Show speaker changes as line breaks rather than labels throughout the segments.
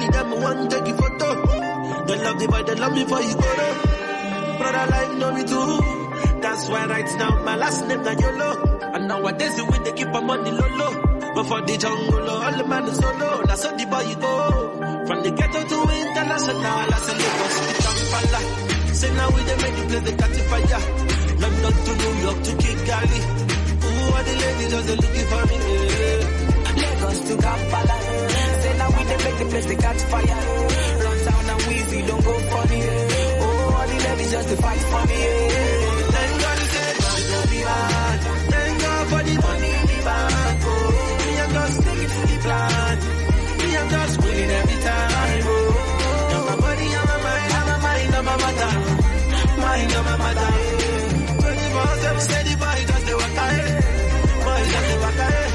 Everybody them want take you photo. They love the boy, they love me for you go. Brother life know me too. That's why right now my last name na YOLO. And nowadays we they keep my money low low. But for the jungle, all the man is solo. That's how the boy you go. From the ghetto to international, I say Lagos to Kampala. Say now we they make the place they catch fire. London to New York to Kigali. Ooh, all the ladies just they looking for me.
Lagos to Kampala. Say now we they make the place they catch fire. Run town and Weezy don't go funny. Oh, all the ladies just to fight for me.
Thank God he said, thank God for the money in the bank. Oh, me I'm just sticking to the plan. Me I'm just winning every time. Oh, now my body, I'm my mind, I'm my mind, I'm my matter. Mind on my matter. 24/7 steady boy, just the walk ahead. Boy, just the walk ahead.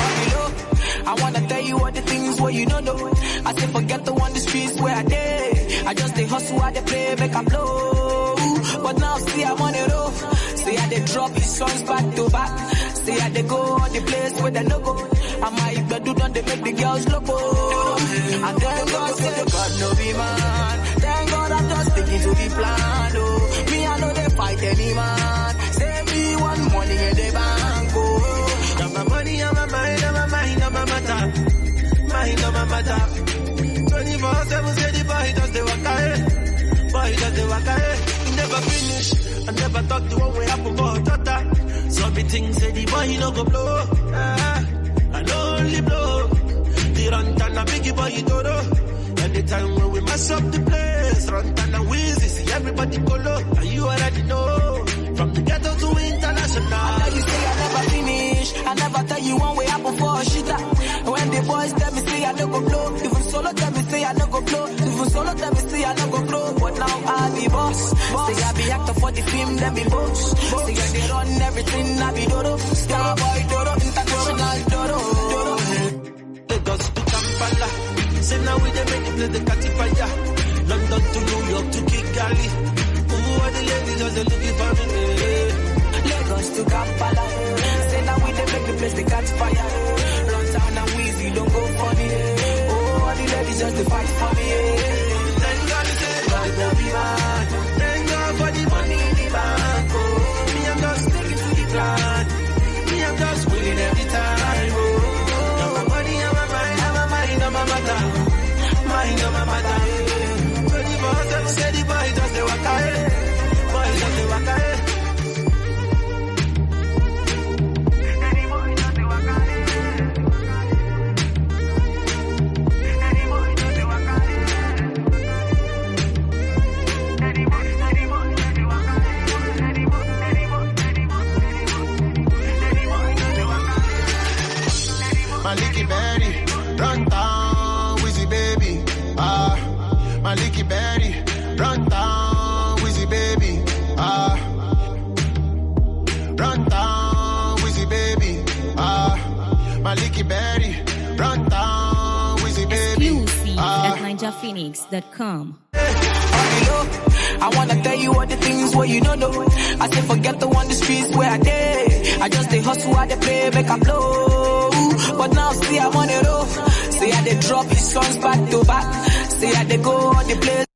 I wanna tell you all the things where you don't know. I say forget the one the streets where I did. I just they hustle, I they play, make I blow. But now see I'm on the road. See how they drop his songs back to back. See how they go on the place where they no go. I might but do not they make the girls loco. And thank God say God no be man. Thank God I'm just sticking to the plan. Oh, me I know they fight any man. Save me one morning in the bank. Oh,
now my money on my mind, on my mind, on my matter. Mind on my matter. 24/7 say the boy just the walk ahead. Boy just the walk ahead. He never finish. I never thought the one way happen for a daughter. Some things say the boy no go blow. I only blow. The run down a biggie boy you don't know. Anytime when we mess up the place, run down and Weezy, see everybody go low. And you already know. From the ghetto to international.
I tell you say I never finish. I never tell you one way happen for a shitter. When the boys tell me say I no go blow. Even solo tell me say I no go blow. Even solo tell me say I no go blow. But now I be boss. Say I be actor for the film, then be boss. Say I they run everything, I be Dodo. Starboy Dodo, international Dodo.
Lagos to Kampala. Say now we they make the place they catch fire. London to New York to Kigali. Ooh, all the ladies just they looking for me.
Lagos to Kampala. Say now we they make the place they catch fire. Run town and Weezy don't go funny. Oh, all the ladies just to fight for me.
Thank God he said, God no be man. Thank God for the money in the bank. Oh, me I'm just sticking to the plan. Me I'm just winning every time. Oh, now my body and my mind, and my mind on my matter. Mind on my matter. 24/7 steady boy just the walk ahead. Boy just the walk ahead.
Maliki Berry, run down, Weezy baby. Maliki Berry, run down, Weezy baby. Run down, Weezy baby. Maliki Berry, run down, Weezy baby.
Exclusive at NinjaPhoenix.com.
I wanna tell you all the things where you don't know. I say forget the one the streets where I did. I just they hustle, I they play, make I blow. But now see I'm on the road. See how they drop his songs back to back. See how they go on the place.